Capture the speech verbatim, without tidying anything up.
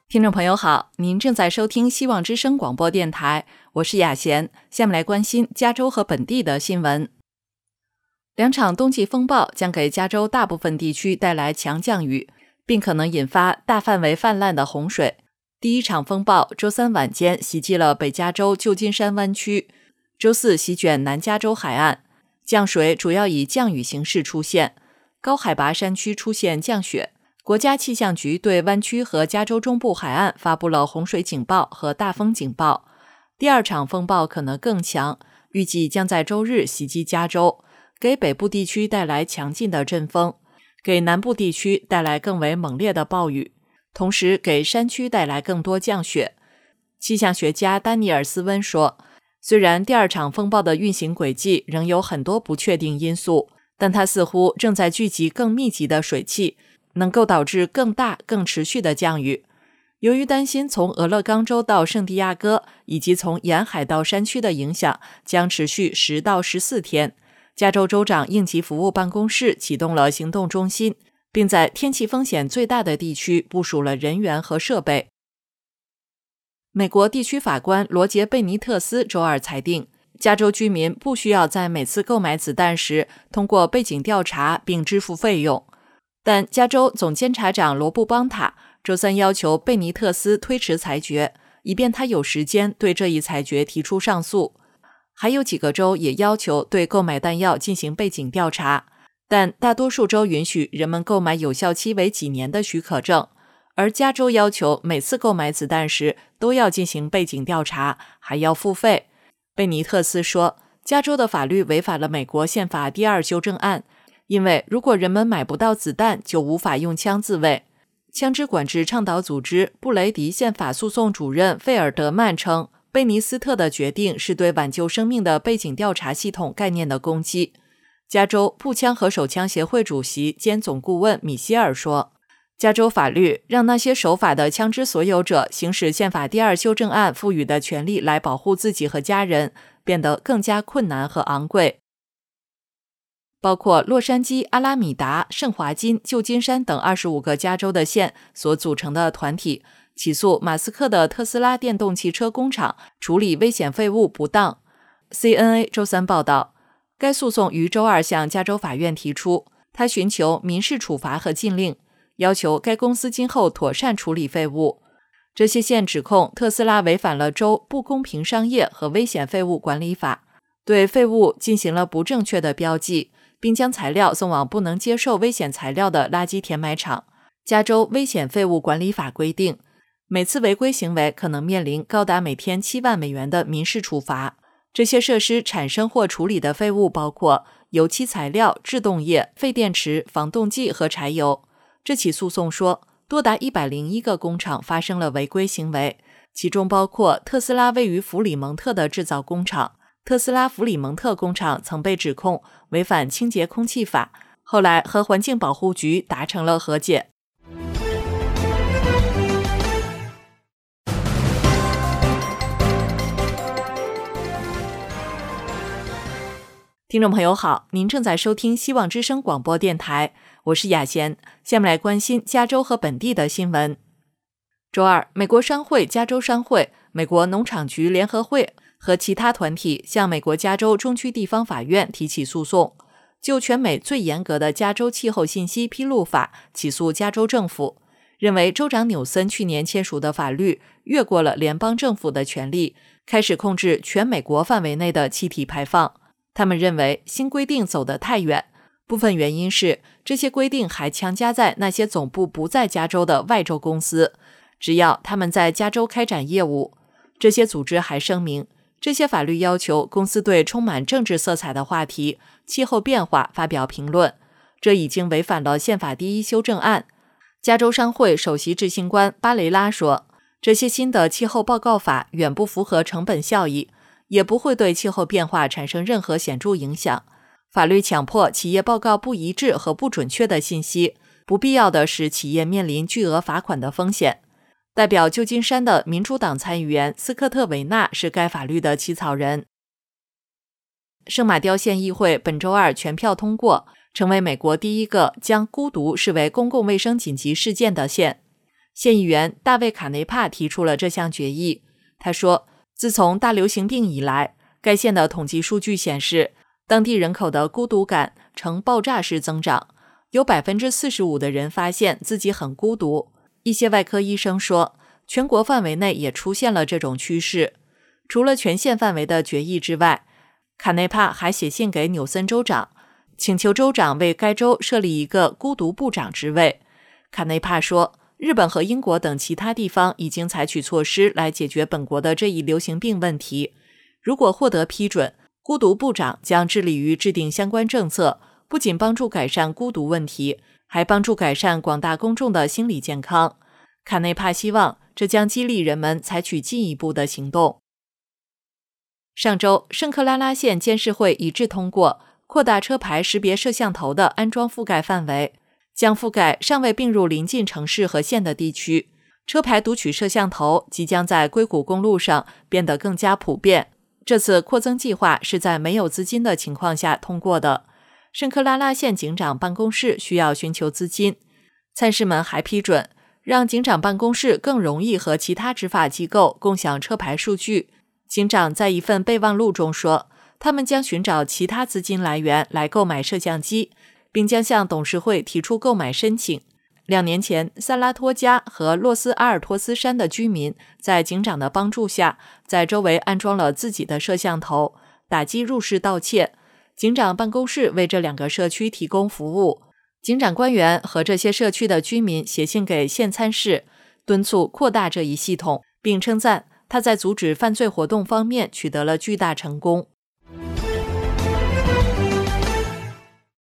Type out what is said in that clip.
听众朋友好，您正在收听希望之声广播电台，我是雅贤。下面来关心加州和本地的新闻。两场冬季风暴将给加州大部分地区带来强降雨，并可能引发大范围泛滥的洪水。第一场风暴周三晚间袭击了北加州旧金山湾区，周四席卷南加州海岸，降水主要以降雨形式出现，高海拔山区出现降雪。国家气象局对湾区和加州中部海岸发布了洪水警报和大风警报。第二场风暴可能更强，预计将在周日袭击加州，给北部地区带来强劲的阵风，给南部地区带来更为猛烈的暴雨，同时给山区带来更多降雪。气象学家丹尼尔斯温说，虽然第二场风暴的运行轨迹仍有很多不确定因素，但它似乎正在聚集更密集的水汽，能够导致更大、更持续的降雨。由于担心从俄勒冈州到圣地亚哥以及从沿海到山区的影响将持续十到十四天，加州州长应急服务办公室启动了行动中心，并在天气风险最大的地区部署了人员和设备。美国地区法官罗杰·贝尼特斯周二裁定，加州居民不需要在每次购买子弹时通过背景调查并支付费用。但加州总监察长罗布邦塔周三要求贝尼特斯推迟裁决，以便他有时间对这一裁决提出上诉。还有几个州也要求对购买弹药进行背景调查，但大多数州允许人们购买有效期为几年的许可证，而加州要求每次购买子弹时都要进行背景调查，还要付费。贝尼特斯说，加州的法律违反了美国宪法第二修正案，因为如果人们买不到子弹，就无法用枪自卫。枪支管制倡导组织布雷迪宪法诉讼主任费尔德曼称，贝尼斯特的决定是对挽救生命的背景调查系统概念的攻击。加州步枪和手枪协会主席兼总顾问米歇尔说，加州法律让那些守法的枪支所有者行使宪法第二修正案赋予的权利来保护自己和家人，变得更加困难和昂贵。包括洛杉矶、阿拉米达、圣华金、旧金山等二十五个加州的县所组成的团体起诉马斯克的特斯拉电动汽车工厂处理危险废物不当。 C N A 周三报道，该诉讼于周二向加州法院提出，他寻求民事处罚和禁令，要求该公司今后妥善处理废物。这些县指控特斯拉违反了州不公平商业和危险废物管理法，对废物进行了不正确的标记，并将材料送往不能接受危险材料的垃圾填埋场。加州危险废物管理法规定，每次违规行为可能面临高达每天七万美元的民事处罚。这些设施产生或处理的废物包括油漆材料、制动液、废电池、防冻剂和柴油。这起诉讼说，多达一百零一个工厂发生了违规行为，其中包括特斯拉位于弗里蒙特的制造工厂。特斯拉弗里蒙特工厂曾被指控违反清洁空气法，后来和环境保护局达成了和解。听众朋友好，您正在收听希望之声广播电台，我是雅贤。下面来关心加州和本地的新闻。周二，美国商会、加州商会、美国农场局联合会和其他团体向美国加州中区地方法院提起诉讼，就全美最严格的加州气候信息披露法起诉加州政府，认为州长纽森去年签署的法律越过了联邦政府的权利，开始控制全美国范围内的气体排放。他们认为新规定走得太远，部分原因是这些规定还强加在那些总部不在加州的外州公司，只要他们在加州开展业务。这些组织还声明，这些法律要求公司对充满政治色彩的话题，气候变化发表评论，这已经违反了宪法第一修正案。加州商会首席执行官巴雷拉说，这些新的气候报告法远不符合成本效益，也不会对气候变化产生任何显著影响。法律强迫企业报告不一致和不准确的信息，不必要地使企业面临巨额罚款的风险。代表旧金山的民主党参议员斯科特·维纳是该法律的起草人。圣马刁县议会本周二全票通过，成为美国第一个将孤独视为公共卫生紧急事件的县。 县议员大卫·卡内帕提出了这项决议。他说，自从大流行病以来，该县的统计数据显示，当地人口的孤独感呈爆炸式增长，有 百分之四十五 的人发现自己很孤独。一些外科医生说，全国范围内也出现了这种趋势。除了全县范围的决议之外，卡内帕还写信给纽森州长，请求州长为该州设立一个孤独部长职位。卡内帕说，日本和英国等其他地方已经采取措施来解决本国的这一流行病问题。如果获得批准，孤独部长将致力于制定相关政策，不仅帮助改善孤独问题，还帮助改善广大公众的心理健康。卡内帕希望这将激励人们采取进一步的行动。上周，圣克拉拉县监事会一致通过扩大车牌识别摄像头的安装覆盖范围，将覆盖尚未并入邻近城市和县的地区。车牌读取摄像头即将在硅谷公路上变得更加普遍。这次扩增计划是在没有资金的情况下通过的。圣克拉拉县警长办公室需要寻求资金。参事们还批准让警长办公室更容易和其他执法机构共享车牌数据。警长在一份备忘录中说，他们将寻找其他资金来源来购买摄像机，并将向董事会提出购买申请。两年前，萨拉托加和洛斯阿尔托斯山的居民在警长的帮助下，在周围安装了自己的摄像头，打击入室盗窃。警长办公室为这两个社区提供服务。警长官员和这些社区的居民写信给县参事，敦促扩大这一系统，并称赞他在阻止犯罪活动方面取得了巨大成功。